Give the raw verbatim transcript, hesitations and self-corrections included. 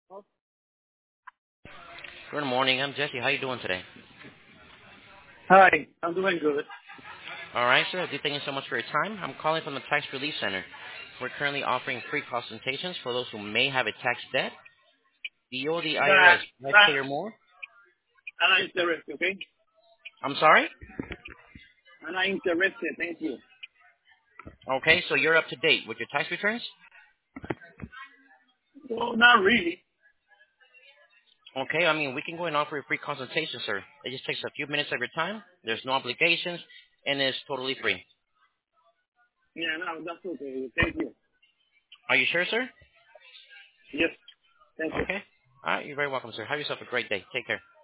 Good morning. I'm Jesse. How you doing today? Hi, I'm doing good. All right, sir. I do thank you so much for your time. I'm calling from the Tax Relief Center. We're currently offering free consultations for those who may have a tax debt. Do you owe the That, I R S five that, K or more? I'm not interested, okay? I'm sorry? I'm not interested, thank you. Okay, so you're up to date with your tax returns? Well, not really. Okay, I mean, we can go and offer a free consultation, sir. It just takes a few minutes of your time. There's no obligations, and it's totally free. Yeah, no, that's okay. Thank you. Are you sure, sir? Yes, thank you. Okay. All right, you're very welcome, sir. Have yourself a great day. Take care.